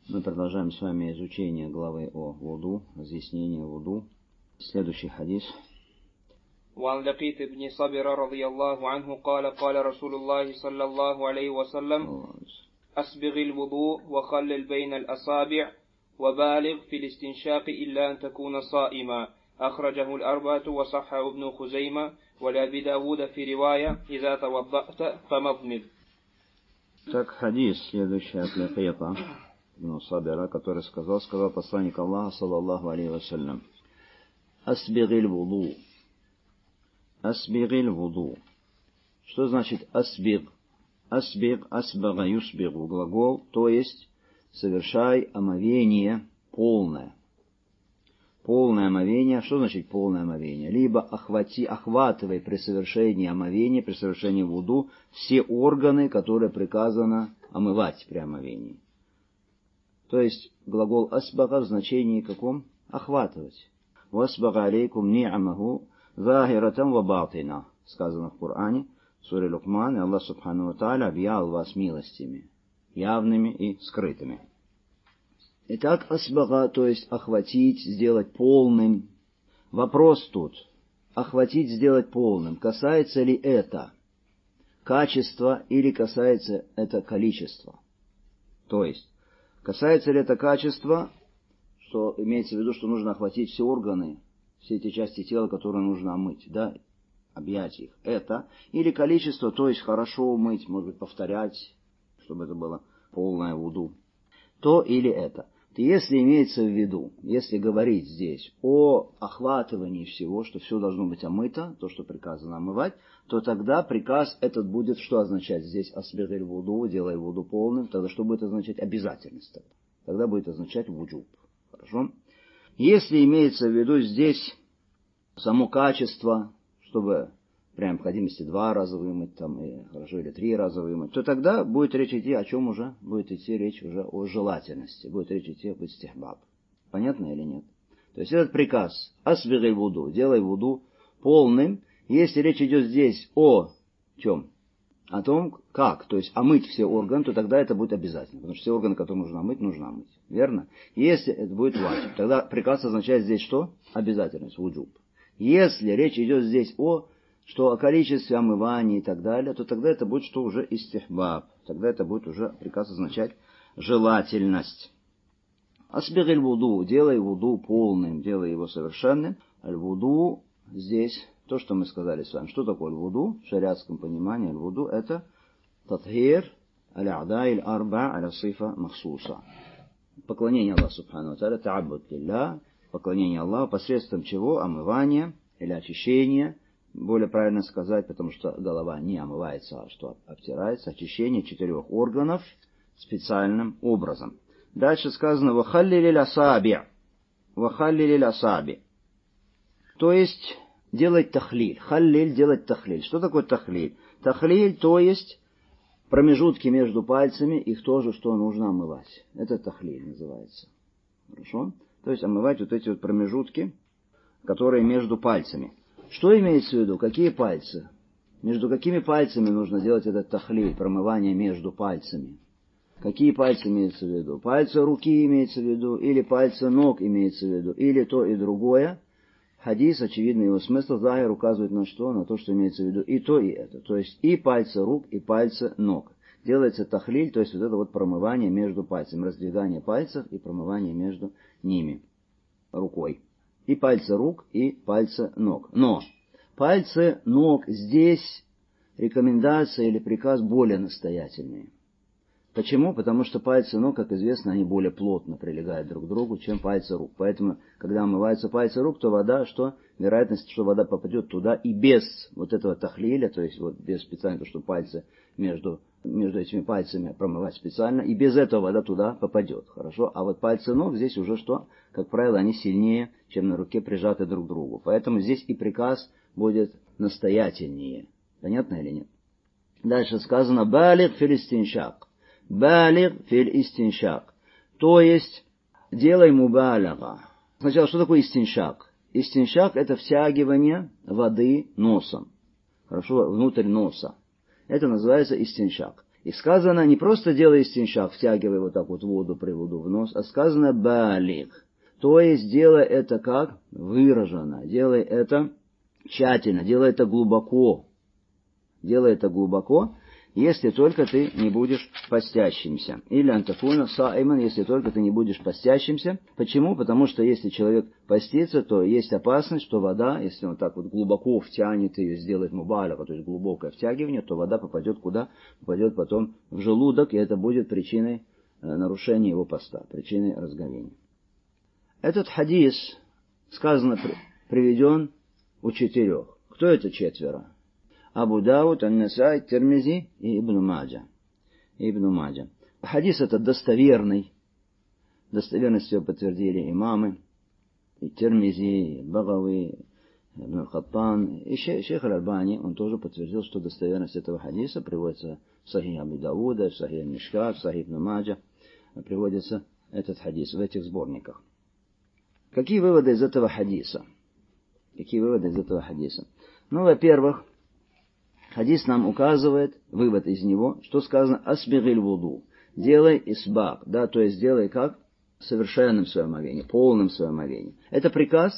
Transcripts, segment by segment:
Мы продолжаем с вами изучение главы о вуду, разъяснение вуду. Следующий хадис. وعن لقيط بن صبر رضي الله عنه قال قال رسول الله صلى الله عليه وسلم أسبغ الوضوء وخلل بين الأصابع وبالغ في الاستنشاق إلا أن تكون صائما أخرجه الأربعة وصححه ابن خزيمة ولأبي داود في رواية إذا توضأت فمضمض. Так, хадис, следующий от Лакита ибн Сабира, который сказал посланник Аллаха, саллаллаху алейхи вассалям: «Асбигиль вуду». Асбигиль вуду. Что значит асбиг? Асбиг, асбага, юсбигу, глагол, то есть совершай омовение полное. Полное омовение. Что значит полное омовение? Либо охватывай при совершении омовения, при совершении вуду все органы, которые приказано омывать при омовении. То есть глагол асбага в значении каком? Охватывать. «Васбага алейкум ни'амаху захиратан ва батина», сказано в Коране, в суре Лукман, и Аллах субхану ва тааля объял вас милостями, явными и скрытыми. Итак, асбага, то есть охватить, сделать полным. Вопрос тут: охватить, сделать полным. Касается ли это качества или касается это количества? То есть, касается ли это качества, что имеется в виду, что нужно охватить все органы, все эти части тела, которые нужно омыть, да, объять их. Это. Или количество, то есть хорошо мыть, может быть, повторять, чтобы это было полное вуду. То или это. Если имеется в виду, если говорить здесь о охватывании всего, что все должно быть омыто, то, что приказано омывать, то тогда приказ этот будет что означать здесь? Асбигиль вуду, делай вуду полным. Тогда что будет означать? Обязательность. Тогда будет означать вуджуб. Хорошо? Если имеется в виду здесь само качество, чтобы при необходимости 2 раза вымыть, там, и хорошо, или 3 раза вымыть, то тогда будет речь идти о чем уже? Будет идти речь уже о желательности. Будет речь идти об истихбаб. Понятно или нет? То есть этот приказ асбигиль вуду, делай вуду полным. Если речь идет здесь о чем? О том, как, то есть омыть все органы, то тогда это будет обязательно. Потому что все органы, которые нужно омыть. Верно? Если это будет ваджиб, тогда приказ означает здесь что? Обязательность, вуджуб. Если речь идет здесь о количестве омывания и так далее, то тогда это будет что уже истихбаб. Тогда это будет уже приказ означать желательность. Асбигиль вуду, делай вуду полным, делай его совершенным. Аль-вуду здесь, то, что мы сказали с вами. Что такое аль-вуду? В шариатском понимании аль-вуду это татхир аль-а'дай аль-арба аля-сифа махсуса. Поклонение Аллаху субхану ва тааля, та'аббуд лилlah, поклонение Аллаху, посредством чего? Омывание или очищение. Более правильно сказать, потому что голова не омывается, а что обтирается. Очищение 4 органов специальным образом. Дальше сказано «Вахаллилиль асаби». «Вахаллилиль асаби». То есть делать тахлиль. Халлиль — делать тахлиль. Что такое тахлиль? Тахлиль, то есть промежутки между пальцами, их тоже что нужно омывать. Это тахлиль называется. Хорошо? То есть омывать вот эти вот промежутки, которые между пальцами. Что имеется в виду? Какие пальцы? Между какими пальцами нужно делать этот тахлиль, промывание между пальцами? Какие пальцы имеются в виду? Пальцы руки имеется в виду, или пальцы ног имеется в виду, или то и другое. Хадис, очевидно, его смысл, захир указывает на что? На то, что имеется в виду и то, и это. То есть и пальцы рук, и пальцы ног. Делается тахлиль, то есть вот это вот промывание между пальцами, раздвигание пальцев и промывание между ними рукой. И пальцы рук, и пальцы ног. Но пальцы ног здесь рекомендация или приказ более настоятельные. Почему? Потому что пальцы ног, как известно, они более плотно прилегают друг к другу, чем пальцы рук. Поэтому, когда омываются пальцы рук, то вода, что? Вероятность, что вода попадет туда и без вот этого тахлиля, то есть вот без специально, что пальцы между этими пальцами промывать специально, и без этого вода туда попадет. Хорошо? А вот пальцы ног здесь уже что? Как правило, они сильнее, чем на руке прижаты друг к другу. Поэтому здесь и приказ будет настоятельнее. Понятно или нет? Дальше сказано «Балиг фил истиншак». Балиг фил истиншак. То есть делай мубалага. Сначала, что такое истиншак? Истиншак — это втягивание воды носом. Хорошо? Внутрь носа. Это называется истиншак. И сказано не просто делай истиншак, втягивай вот так вот воду при вуду в нос, а сказано балиг. То есть делай это как? Выраженно. Делай это тщательно, делай это глубоко. Делай это глубоко, если только ты не будешь постящимся. Или антафуна саиман, если только ты не будешь постящимся. Почему? Потому что если человек постится, то есть опасность, что вода, если он так вот глубоко втянет ее, сделает мубаляга, то есть глубокое втягивание, то вода попадет куда? Попадет потом в желудок, и это будет причиной нарушения его поста, причиной разговения. Этот хадис, сказано, приведен у 4. Кто это 4? Абу Дауд, Ан-Насаи, Тирмизи и Ибн Маджа. Хадис этот достоверный. Достоверность его подтвердили имамы. И Тирмизи, и Багави, Ибн Хаттан. И шейх Аль-Альбани, он тоже подтвердил, что достоверность этого хадиса приводится в Сахих Абу Дауда, в Сахих Мишкат, в Сахих Ибн Маджа. Приводится этот хадис в этих сборниках. Какие выводы из этого хадиса? Ну, во-первых, хадис нам указывает, вывод из него, что сказано «асбигиль вуду», делай исбаг, да, то есть делай как? Совершенным в своем омовении, полным в своем омовении. Это приказ,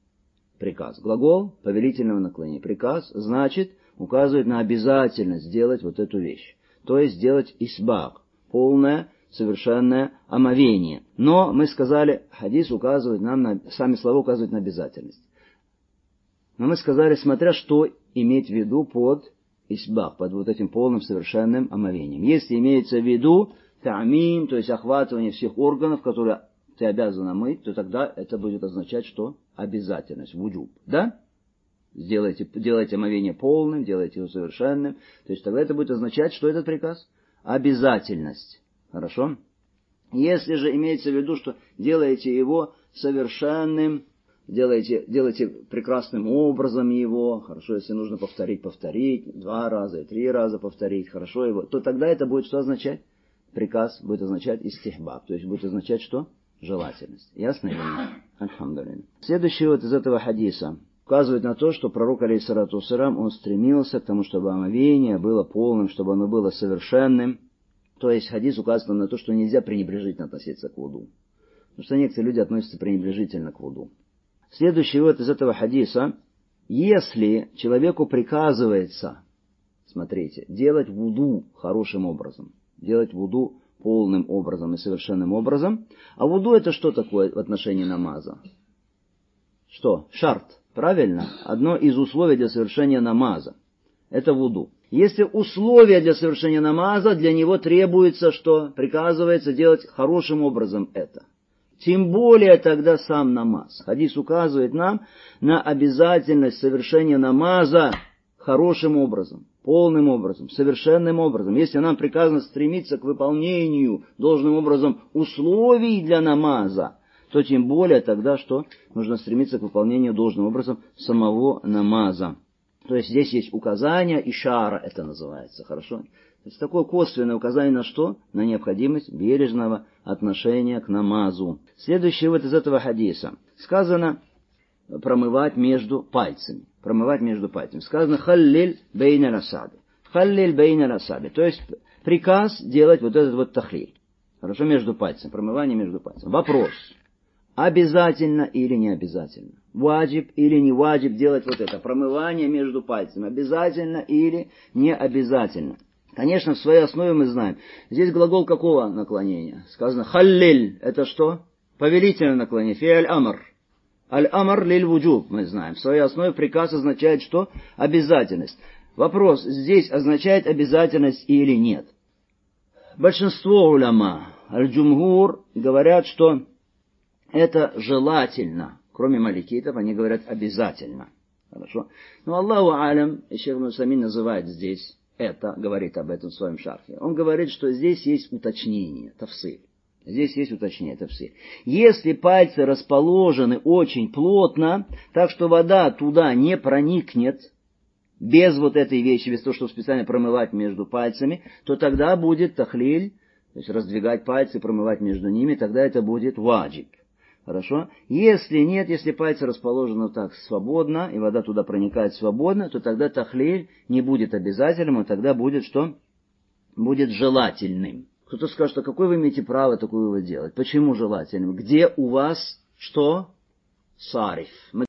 глагол повелительного наклонения. Приказ, значит, указывает на обязательность сделать вот эту вещь, то есть делать исбаг, полное, совершенное омовение. Но мы сказали, хадис указывает нам, сами слова указывают на обязательность. Но мы сказали, смотря что иметь в виду под исбах, под вот этим полным совершенным омовением. Если имеется в виду та'мим, то есть охватывание всех органов, которые ты обязан омыть, то тогда это будет означать, что обязательность, вуджуб, да? Делайте омовение полным, делайте его совершенным. То есть тогда это будет означать, что этот приказ? Обязательность. Хорошо? Если же имеется в виду, что делаете его совершенным, делайте прекрасным образом его, хорошо, если нужно повторить 2 раза и 3 раза повторить, хорошо его, то тогда это будет что означать? Приказ будет означать истихбаб, то есть будет означать что? Желательность. Ясно или нет? Альхамдулилля. Следующий вот из этого хадиса указывает на то, что пророк, алейхиссалату вассалям, он стремился к тому, чтобы омовение было полным, чтобы оно было совершенным. То есть хадис указывает на то, что нельзя пренебрежительно относиться к вуду. Потому что некоторые люди относятся пренебрежительно к вуду. Следующий вывод из этого хадиса. Если человеку приказывается, смотрите, делать вуду хорошим образом, делать вуду полным образом и совершенным образом, а вуду это что такое в отношении намаза? Что? Шарт, правильно? Одно из условий для совершения намаза. Это вуду. Если условие для совершения намаза, для него требуется, что приказывается делать хорошим образом это. Тем более тогда сам намаз. Хадис указывает нам на обязательность совершения намаза хорошим образом, полным образом, совершенным образом. Если нам приказано стремиться к выполнению должным образом условий для намаза, то тем более тогда что? Нужно стремиться к выполнению должным образом самого намаза. То есть здесь есть указание, ишара это называется, хорошо? То есть такое косвенное указание на что? На необходимость бережного отношения к намазу. Следующий вот из этого хадиса. Сказано промывать между пальцами. Сказано халлиль бейна расаби. То есть приказ делать вот этот вот тахлиль. Хорошо, между пальцами. Промывание между пальцами. Вопрос. Обязательно или не обязательно? Ваджиб или не ваджиб делать вот это? Промывание между пальцами. Обязательно или не обязательно? Конечно, в своей основе мы знаем. Здесь глагол какого наклонения? Сказано халлиль. Это что? Повелительное наклонение. Фи'аль амр. Аль-амр лиль вуджуб, мы знаем. В своей основе приказ означает что? Обязательность. Вопрос, здесь означает обязательность или нет? Большинство уляма, аль-джумгур, говорят, что это желательно. Кроме маликитов, они говорят обязательно. Хорошо? Но Аллаху алям, и шейх Мусамин называет здесь это, говорит об этом в своем шархе. Он говорит, что здесь есть уточнение, тафсиль. Если пальцы расположены очень плотно, так что вода туда не проникнет, без вот этой вещи, без того, чтобы специально промывать между пальцами, то тогда будет тахлиль, то есть раздвигать пальцы, промывать между ними, тогда это будет ваджиб. Хорошо? Если нет, если пальцы расположены так свободно, и вода туда проникает свободно, то тогда тахлиль не будет обязательным, а тогда будет что? будет желательным. Кто-то скажет, а какое вы имеете право такой вывод делать? Почему желательным? Где у вас что? Сариф.